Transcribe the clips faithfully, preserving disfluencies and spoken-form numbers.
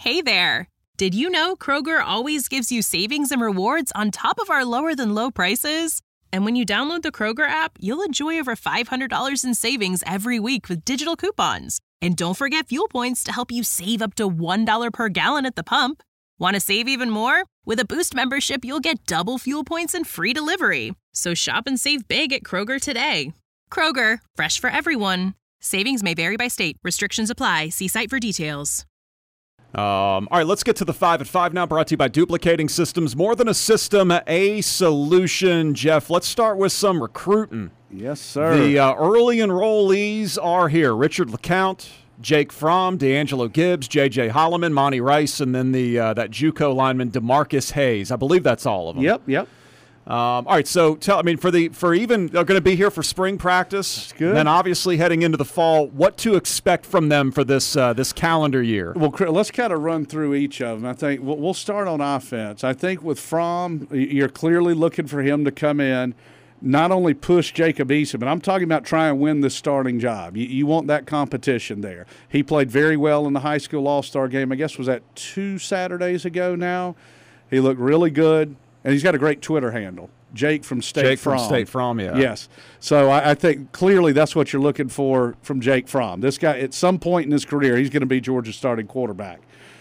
Hey there! Did you know Kroger always gives you savings and rewards on top of our lower-than-low prices? And when you download the Kroger app, you'll enjoy over five hundred dollars in savings every week with digital coupons. And don't forget fuel points to help you save up to one dollar per gallon at the pump. Want to save even more? With a Boost membership, you'll get double fuel points and free delivery. So shop and save big at Kroger today. Kroger, fresh for everyone. Savings may vary by state. Restrictions apply. See site for details. Um, all right, let's get to the five at five now, brought to you by Duplicating Systems. More than a system, a solution. Jeff, let's start with some recruiting. Yes, sir. The uh, early enrollees are here. Richard LeCount, Jake Fromm, D'Angelo Gibbs, J J Holloman, Monty Rice, and then the uh, that JUCO lineman, DeMarcus Hayes. I believe that's all of them. Yep, yep. Um, all right, so tell I mean for the for even they're going to be here for spring practice. That's good. And then obviously heading into the fall, what to expect from them for this uh, this calendar year? Well, let's kind of run through each of them. I think we'll, we'll start on offense. I think with Fromm, you're clearly looking for him to come in, not only push Jacob Eason, but I'm talking about trying to win this starting job. You, you want that competition there. He played very well in the high school All-Star game. I guess was that two Saturdays ago now. He looked really good. And he's got a great Twitter handle, Jake from State Jake Fromm. from State Fromm, yeah. Yes. So I, I think clearly that's what you're looking for from Jake Fromm. This guy, at some point in his career, he's going to be Georgia's starting quarterback.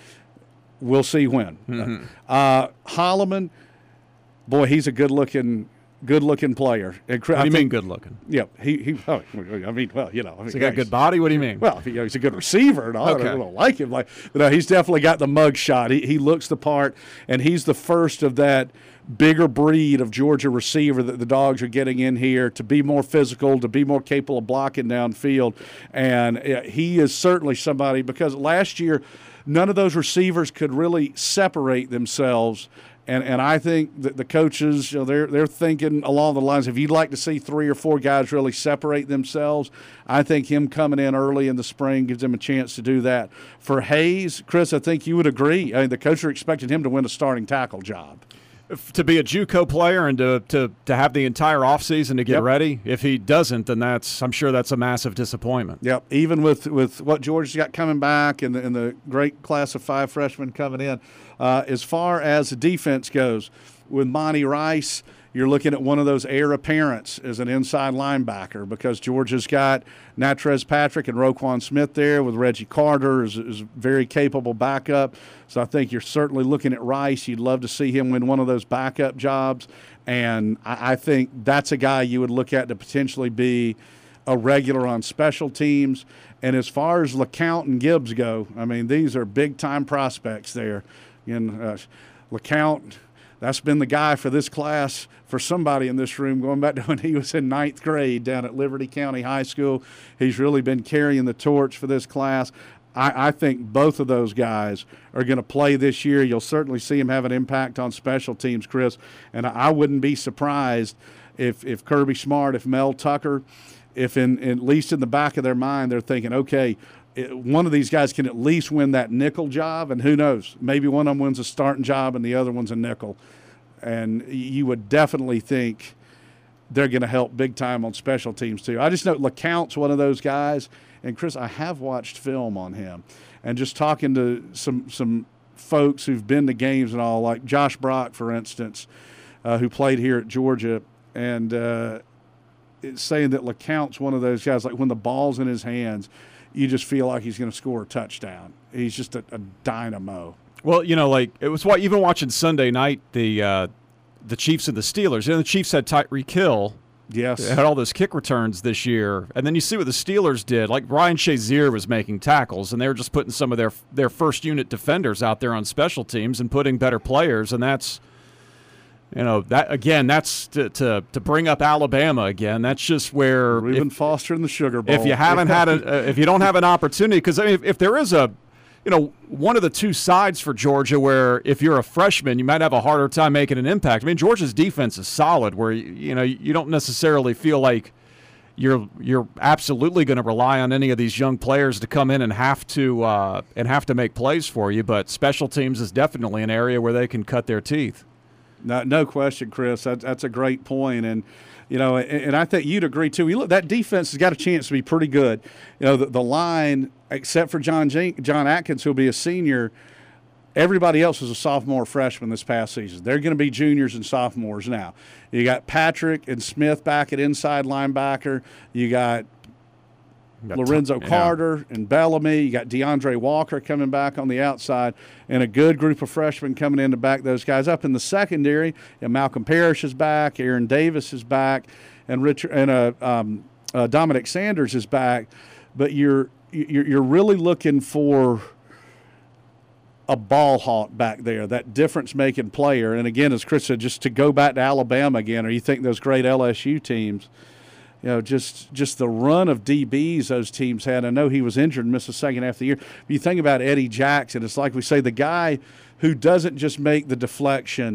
We'll see when. Mm-hmm. Uh, Holloman, boy, he's a good-looking good-looking player. And, what do you I think, mean good-looking? Yeah, he, he oh, I mean, well, you know. I mean, Has he got a yeah, good body? What do you mean? Well, you know, he's a good receiver and all. Okay. I don't like him. Like, but no, he's definitely got the mug shot. He, he looks the part, and he's the first of that bigger breed of Georgia receiver that the Dogs are getting in here to be more physical, to be more capable of blocking downfield. And he is certainly somebody, because last year none of those receivers could really separate themselves. And and I think that the coaches, you know, they're they're thinking along the lines, if you'd like to see three or four guys really separate themselves, I think him coming in early in the spring gives them a chance to do that. For Hayes, Chris, I think you would agree. I mean, the coach are expecting him to win a starting tackle job. To be a JUCO player and to, to, to have the entire offseason to get Yep. ready, if he doesn't, then that's I'm sure that's a massive disappointment. Yep. Even with, with what Georgia's got coming back and the, and the great class of five freshmen coming in, uh, as far as the defense goes, with Monty Rice, you're looking at one of those heir apparents as an inside linebacker, because Georgia's got Natrez Patrick and Roquan Smith there, with Reggie Carter is, is a very capable backup. So I think you're certainly looking at Rice. You'd love to see him win one of those backup jobs. And I, I think that's a guy you would look at to potentially be a regular on special teams. And as far as LeCount and Gibbs go, I mean, these are big-time prospects there. And uh, LeCount, that's been the guy for this class, for somebody in this room, going back to when he was in ninth grade down at Liberty County High School. He's really been carrying the torch for this class. I, I think both of those guys are going to play this year. You'll certainly see him have an impact on special teams, Chris. And I wouldn't be surprised if, if Kirby Smart, if Mel Tucker, if in at least in the back of their mind they're thinking, okay, it, one of these guys can at least win that nickel job, and who knows, maybe one of them wins a starting job and the other one's a nickel. And you would definitely think they're going to help big time on special teams too. I just know LeCount's one of those guys, and Chris, I have watched film on him, and just talking to some some folks who've been to games and all, like Josh Brock, for instance, uh, who played here at Georgia, and uh, it's saying that LeCount's one of those guys, like when the ball's in his hands, you just feel like he's going to score a touchdown. He's just a, a dynamo. Well, you know, like it was what even watching Sunday night, the uh, the Chiefs and the Steelers. You know, the Chiefs had Tyreek Hill. Yes. They had all those kick returns this year. And then you see what the Steelers did. Like Ryan Shazier was making tackles, and they were just putting some of their their first unit defenders out there on special teams and putting better players. And that's, you know, that again, that's to to, to bring up Alabama again. That's just where Reuben if, Foster in the Sugar Bowl. If you haven't had a, uh, if you don't have an opportunity, because I mean, if, if there is a, you know, one of the two sides for Georgia where if you're a freshman, you might have a harder time making an impact. I mean, Georgia's defense is solid where, you know, you don't necessarily feel like you're you're absolutely going to rely on any of these young players to come in and have to uh, and have to make plays for you. But special teams is definitely an area where they can cut their teeth. No, no question, Chris. That, that's a great point. And, you know, and, and I think you'd agree, too. You look, that defense has got a chance to be pretty good. You know, the, the line, except for John Jen- John Atkins, who'll be a senior, everybody else was a sophomore or freshman this past season. They're going to be juniors and sophomores now. You got Patrick and Smith back at inside linebacker. You got Lorenzo yeah. Carter and Bellamy. You got DeAndre Walker coming back on the outside, and a good group of freshmen coming in to back those guys up. In the secondary, you know, Malcolm Parrish is back, Aaron Davis is back, and Richard and uh, um, uh, Dominic Sanders is back. But you're you're, you're really looking for a ball hawk back there, that difference-making player. And again, as Chris said, just to go back to Alabama again, or you think those great L S U teams. You know, just just the run of D Bs those teams had. I know he was injured and missed the second half of the year. If you think about Eddie Jackson, it's like we say, the guy who doesn't just make the deflection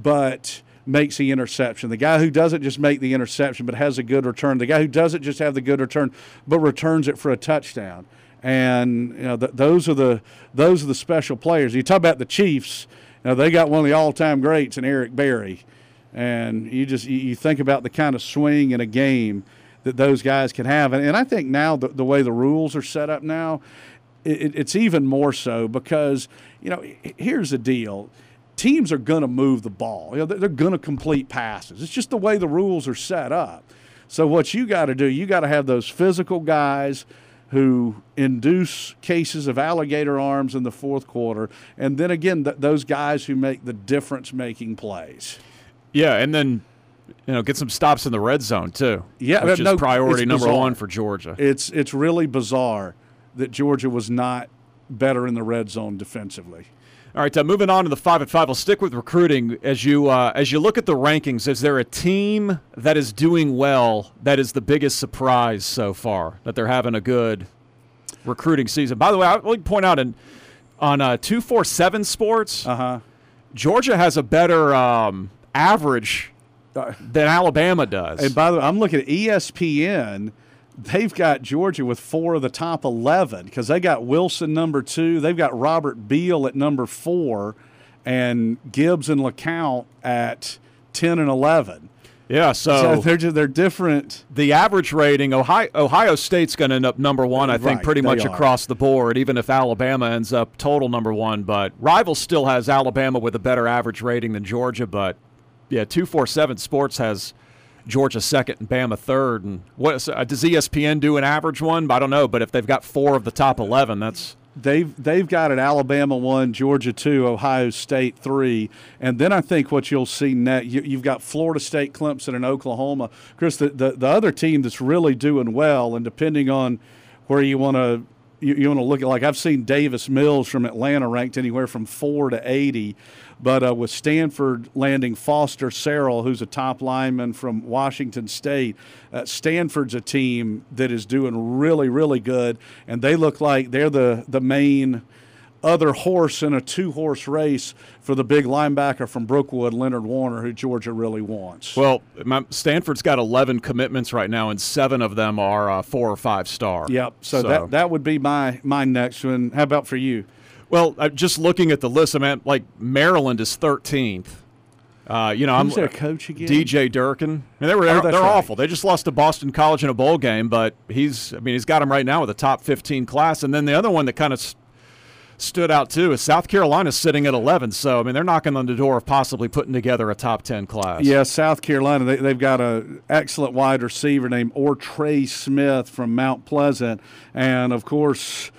but makes the interception, the guy who doesn't just make the interception but has a good return, the guy who doesn't just have the good return but returns it for a touchdown. And you know, th- those are the those are the special players. You talk about the Chiefs. You know, they got one of the all-time greats in Eric Berry. And you just you think about the kind of swing in a game that those guys can have. And, and I think now the, the way the rules are set up now, it, it's even more so because, you know, here's the deal. Teams are going to move the ball. You know, they're going to complete passes. It's just the way the rules are set up. So what you got to do, you got to have those physical guys who induce cases of alligator arms in the fourth quarter. And then, again, th- those guys who make the difference-making plays. Yeah, and then, you know, get some stops in the red zone too. Yeah, which no, is priority number bizarre. one for Georgia. It's it's really bizarre that Georgia was not better in the red zone defensively. All right, uh, moving on to the five at five. We'll stick with recruiting. As you uh, as you look at the rankings, is there a team that is doing well that is the biggest surprise so far, that they're having a good recruiting season? By the way, I would like to point out in, on uh, two forty-seven Sports, Uh-huh. Georgia has a better um, – average than Alabama does. And by the way, I'm looking at E S P N. They've got Georgia with four of the top eleven because they got Wilson number two. They've got Robert Beal at number four and Gibbs and LeCount at ten and eleven. Yeah, so, so they're just, they're different. The average rating, Ohio, Ohio State's going to end up number one, I think, Right, pretty much are. across the board, even if Alabama ends up total number one. But Rivals still has Alabama with a better average rating than Georgia. But, yeah, two forty-seven Sports has Georgia second and Bama third. And what uh, does E S P N do an average one? I don't know, but if they've got four of the top eleven, that's – They've they've got an Alabama one, Georgia two, Ohio State three, and then I think what you'll see next, you, you've got Florida State, Clemson, and Oklahoma. Chris, the, the, the other team that's really doing well, and depending on where you want to you, you want to look at, like I've seen Davis Mills from Atlanta ranked anywhere from four to eighty, but uh, with Stanford landing Foster Sarrell, who's a top lineman from Washington State, uh, Stanford's a team that is doing really, really good, and they look like they're the, the main other horse in a two-horse race for the big linebacker from Brookwood, Leonard Warner, who Georgia really wants. Well, my, Stanford's got eleven commitments right now, and seven of them are uh, four or five star. Yep, so, so that that would be my, my next one. How about for you? Well, uh, just looking at the list, I mean, like Maryland is thirteenth. Uh, you know, Who's I'm their coach again? D J Durkin. I mean, they were Oh, they're, that's they're right. awful. They just lost to Boston College in a bowl game, but he's I mean he's got him right now with a top fifteen class. And then the other one that kind of st- stood out too is South Carolina sitting at eleven. So I mean they're knocking on the door of possibly putting together a top ten class. Yeah, South Carolina. They, they've got an excellent wide receiver named Ortrey Smith from Mount Pleasant, and of course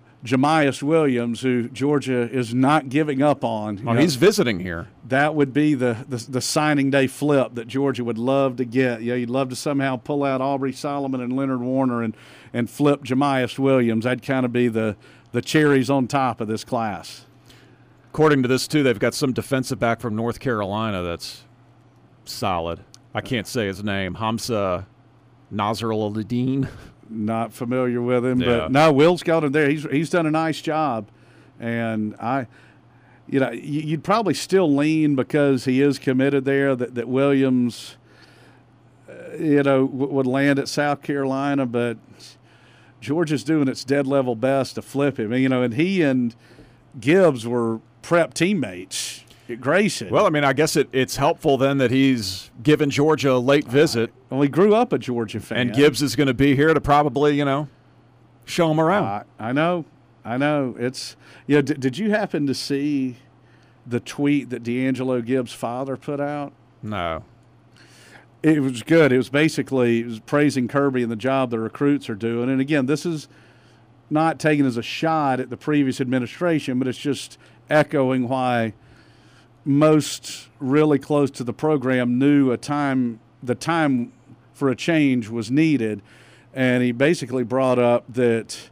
Jamias Williams, who Georgia is not giving up on. You Oh, know, he's visiting here. that would be the, the the signing day flip that Georgia would love to get. Yeah, you'd love to somehow pull out Aubrey Solomon and Leonard Warner and, and flip Jamias Williams. That'd kind of be the, the cherries on top of this class. According to this too, they've got some defensive back from North Carolina that's solid. I can't say his name. Hamza Nasr-Al-Din. Not familiar with him, Yeah. but no, Will's got him there. He's he's done a nice job, and I, you know, you- you'd probably still lean because he is committed there that that Williams, uh, you know, w- would land at South Carolina, but Georgia's doing its dead level best to flip him. You know, and he and Gibbs were prep teammates at Grayson. Well, I mean, I guess it, it's helpful then that he's given Georgia a late visit, well, he grew up a Georgia fan, and Gibbs is going to be here to probably, you know, show him around. I, I know. I know. It's you know, d- did you happen to see the tweet that D'Angelo Gibbs' father put out? No. It was good. It was basically it was praising Kirby and the job the recruits are doing. And again, this is not taken as a shot at the previous administration, but it's just echoing why most really close to the program knew a time the time for a change was needed. And he basically brought up that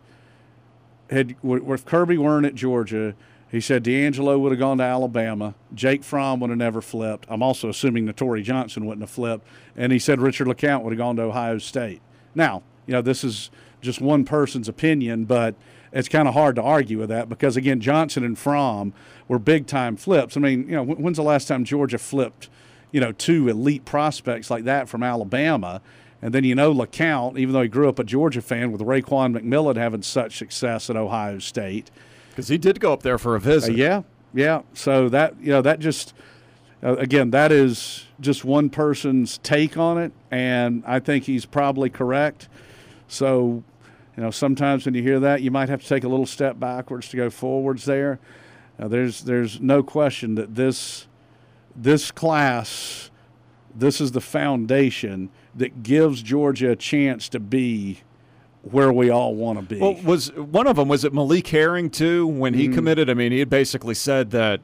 had if Kirby weren't at Georgia, he said D'Angelo would have gone to Alabama. Jake Fromm would have never flipped. I'm also assuming Notori Johnson wouldn't have flipped. And he said Richard LeCount would have gone to Ohio State. Now, you know, this is just one person's opinion, but it's kind of hard to argue with that because, again, Johnson and Fromm were big-time flips. I mean, you know, when's the last time Georgia flipped, you know, two elite prospects like that from Alabama? And then, you know, LeCount, even though he grew up a Georgia fan with Raekwon McMillan having such success at Ohio State. Because he did go up there for a visit. Uh, yeah, yeah. So that, you know, that just, uh, again, that is just one person's take on it, and I think he's probably correct. So, you know, sometimes when you hear that, you might have to take a little step backwards to go forwards there. Uh, there's there's no question that this this class, this is the foundation that gives Georgia a chance to be where we all want to be. Well, was one of them, was it Malik Herring, too, when he mm. committed? I mean, he had basically said that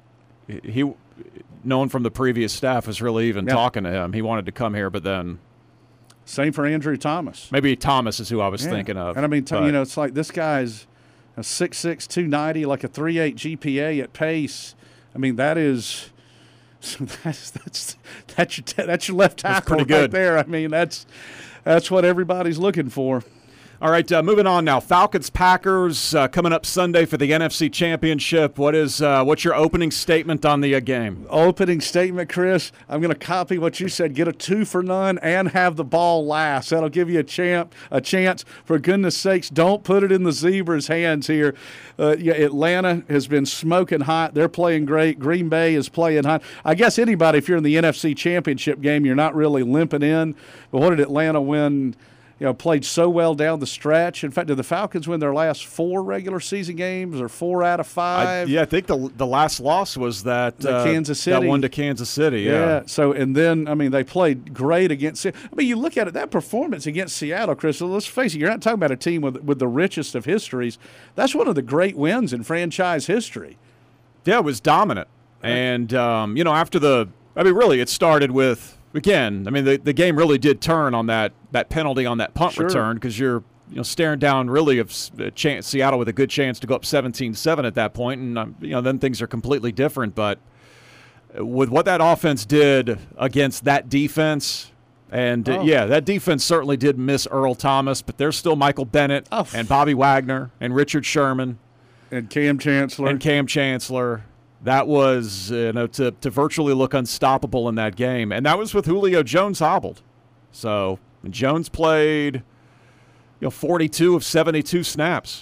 he, known from the previous staff, was really even yeah. talking to him. He wanted to come here, but then. Same for Andrew Thomas. Maybe Thomas is who I was yeah. thinking of. And, I mean, t- you know, it's like this guy's a six six, two ninety, like a three point eight G P A at pace. I mean, that is – that's that's that's your, that's your left tackle pretty right good. there. I mean, that's that's what everybody's looking for. All right, uh, moving on now. Falcons-Packers uh, coming up Sunday for the N F C Championship. What is uh, what's your opening statement on the uh, game? Opening statement, Chris. I'm going to copy what you said. Get a two for none and have the ball last. That'll give you a champ a chance. For goodness sakes, don't put it in the Zebras' hands here. Uh, yeah, Atlanta has been smoking hot. They're playing great. Green Bay is playing hot. I guess anybody, if you're in the N F C Championship game, you're not really limping in. But what did Atlanta win? You know, played so well down the stretch. In fact, did the Falcons win their last four regular season games or four out of five? I, yeah, I think the the last loss was that the uh, Kansas City. That one to Kansas City. Yeah. yeah. So and then I mean they played great against. I mean you look at it, that performance against Seattle, Chris. Let's face it, you're not talking about a team with with the richest of histories. That's one of the great wins in franchise history. Yeah, it was dominant, and um, you know after the, I mean really, it started with. Again, I mean, the, the game really did turn on that, that penalty on that punt sure. return because you're you know staring down really of a chance, Seattle with a good chance to go up seventeen seven at that point, and um, you know then things are completely different. But with what that offense did against that defense, and oh. uh, yeah, that defense certainly did miss Earl Thomas, but there's still Michael Bennett oh. and Bobby Wagner and Richard Sherman and Cam Chancellor and Cam Chancellor. That was, you know, to, to virtually look unstoppable in that game. And that was with Julio Jones hobbled. So Jones played, you know, forty-two of seventy-two snaps.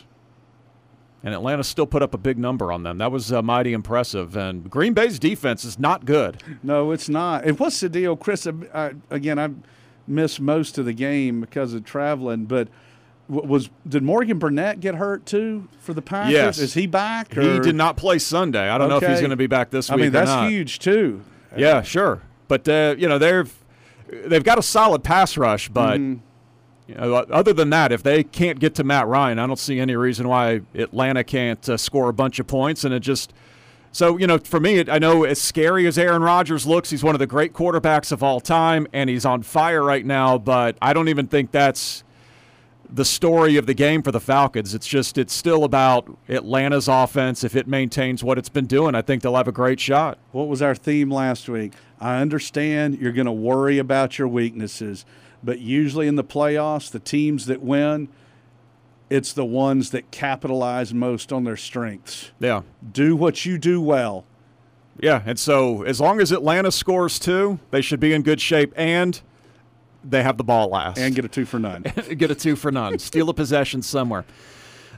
And Atlanta still put up a big number on them. That was uh, mighty impressive. And Green Bay's defense is not good. No, it's not. And what's the deal, Chris? I, again, I missed most of the game because of traveling, but Was did Morgan Burnett get hurt too for the Packers? Yes. Is he back? Or? He did not play Sunday. I don't okay. know if he's going to be back this I week. mean, that's or not. huge too. Yeah, sure. But uh, you know they've they've got a solid pass rush, but mm-hmm. you know, other than that, if they can't get to Matt Ryan, I don't see any reason why Atlanta can't uh, score a bunch of points. And it just so you know for me, it, I know as scary as Aaron Rodgers looks, he's one of the great quarterbacks of all time, and he's on fire right now. But I don't even think that's the story of the game for the Falcons. It's just it's still about Atlanta's offense. If it maintains what it's been doing, I think they'll have a great shot. What was our theme last week? I understand you're going to worry about your weaknesses, but usually in the playoffs, the teams that win, it's the ones that capitalize most on their strengths. Yeah. Do what you do well. Yeah, and so as long as Atlanta scores two, they should be in good shape, and they have the ball last. And get a two for none. Get a two for none. Steal a possession somewhere.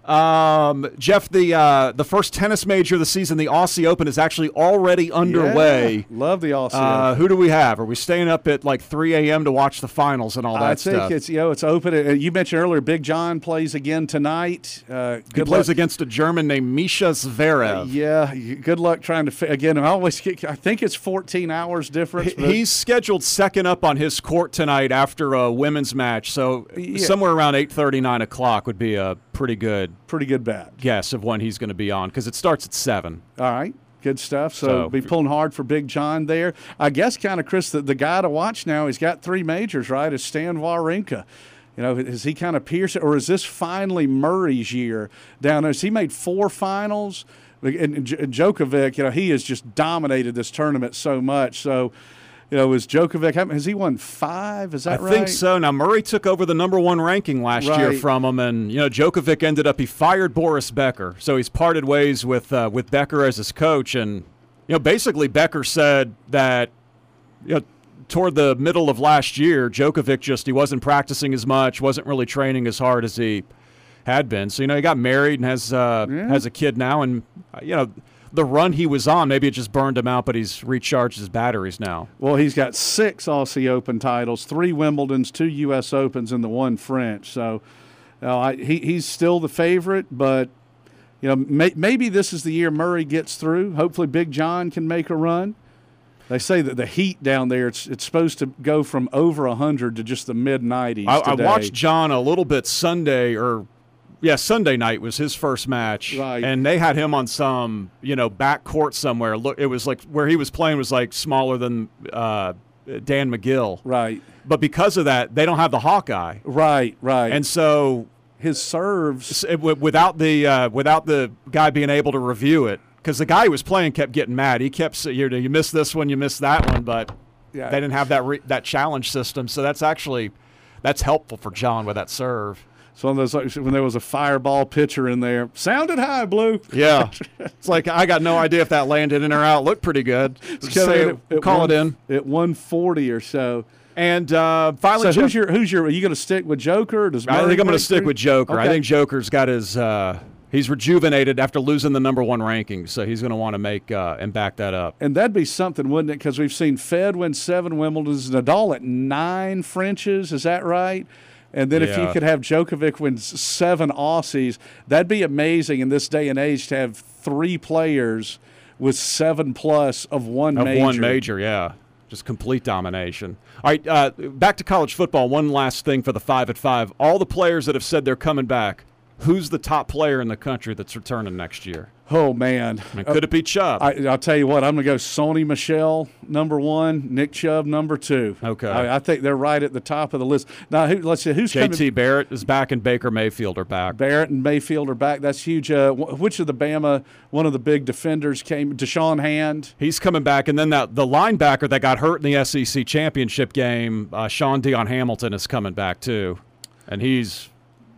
Um, Jeff, the uh, the first tennis major of the season, the Aussie Open, is actually already underway. Yeah, love the Aussie uh, Open. Who do we have? Are we staying up at like three a.m. to watch the finals and all that I stuff? think it's you know it's open. Uh, You mentioned earlier, Big John plays again tonight. Uh, He good plays luck. against a German named Misha Zverev. Yeah, y- good luck trying to fi- again. I always get, I think it's fourteen hours difference. He- but- He's scheduled second up on his court tonight after a women's match, so Yeah. somewhere around eight thirty, nine o'clock would be a pretty good pretty good bet. guess of when he's going to be on, because it starts at seven. All right, good stuff. So, So- be pulling hard for Big John there. I guess kind of Chris, the, the guy to watch now. He's got three majors, right? Is Stan Wawrinka. You know, has he kind of pierced it, or is this finally Murray's year down there? Has he made four finals? And J- Djokovic, you know, he has just dominated this tournament so much. So, you know, is Djokovic, has he won five? Is that I right? think so. Now, Murray took over the number one ranking last year Right. from him, and, you know, Djokovic ended up, he fired Boris Becker. So he's parted ways with uh, with Becker as his coach. And, you know, basically Becker said that, you know, toward the middle of last year, Djokovic just, he wasn't practicing as much, wasn't really training as hard as he had been. So, you know, he got married and has uh, Yeah. has a kid now. And, uh, you know, the run he was on, maybe it just burned him out, but he's recharged his batteries now. Well, he's got six Aussie Open titles, three Wimbledons, two U S Opens, and the one French. So uh, I, he, he's still the favorite, but you know may, maybe this is the year Murray gets through. Hopefully Big John can make a run. They say that the heat down there, it's it's supposed to go from over one hundred to just the mid nineties I, I today. watched John a little bit Sunday, or yeah, Sunday night was his first match, Right. and they had him on some, you know, back court somewhere. Look, it was like where he was playing was like smaller than uh, Dan McGill, Right, but because of that, they don't have the Hawkeye, right, right. and so his serves. s- it- wi- without the uh, without the guy being able to review it, because the guy who was playing kept getting mad. He kept saying, you know, you missed this one, you missed that one, but Yeah. they didn't have that re- that challenge system. So that's actually that's helpful for John with that serve. So one of those, like, when there was a fireball pitcher in there, sounded high, Blue. Yeah, it's like I got no idea if that landed in or out. Looked pretty good. It's Say coming it- in at- at call one- it in. at one forty or so. And uh, finally, So who's Jeff- your who's your? Are you going to stick with Joker? Or does I Murray think I'm going to break stick through? with Joker. I Okay. think Joker's got his. Uh, he's rejuvenated after losing the number one ranking, so he's going to want to make uh, and back that up. And that'd be something, wouldn't it? Because we've seen Fed win seven Wimbledons, Nadal at nine Frenches. Is that right? And then if you Yeah. could have Djokovic win s- seven Aussies, that'd be amazing in this day and age to have three players with seven plus of one Of major. one major, yeah. Just complete domination. All right, uh, back to college football. One last thing for the five at five. All the players that have said they're coming back, who's the top player in the country that's returning next year? Oh, man. I mean, could it be Chubb? I, I'll tell you what, I'm going to go Sony Michel, number one, Nick Chubb, number two. Okay. I, I think they're right at the top of the list. Now, who, let's see, who's J T coming? Barrett is back and Baker Mayfield are back. Barrett and Mayfield are back. That's huge. Uh, wh- which of the Bama, one of the big defenders came? Deshaun Hand. He's coming back, and then that the linebacker that got hurt in the S E C championship game, uh, Sean Dion Hamilton, is coming back too, and he's,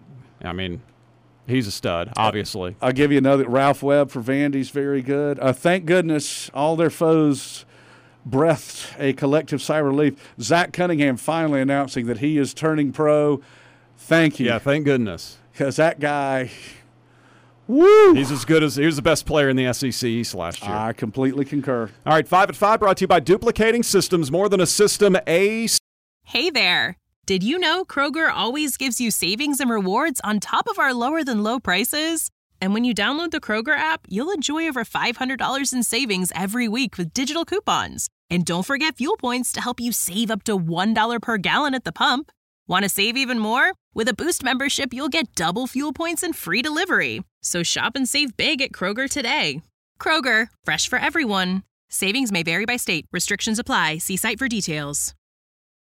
I mean, he's a stud, obviously. I'll give you another. Ralph Webb for Vandy's very good. Uh, thank goodness all their foes breathed a collective sigh of relief. Zach Cunningham finally announcing that he is turning pro. Thank you. Yeah, thank goodness. Because that guy, woo! He's as good as he was the best player in the S E C East last year. I completely concur. All right, five at five brought to you by Duplicating Systems, more than a system, a Hey there! Did you know Kroger always gives you savings and rewards on top of our lower than low prices? And when you download the Kroger app, you'll enjoy over five hundred dollars in savings every week with digital coupons. And don't forget fuel points to help you save up to one dollar per gallon at the pump. Want to save even more? With a Boost membership, you'll get double fuel points and free delivery. So shop and save big at Kroger today. Kroger, fresh for everyone. Savings may vary by state. Restrictions apply. See site for details.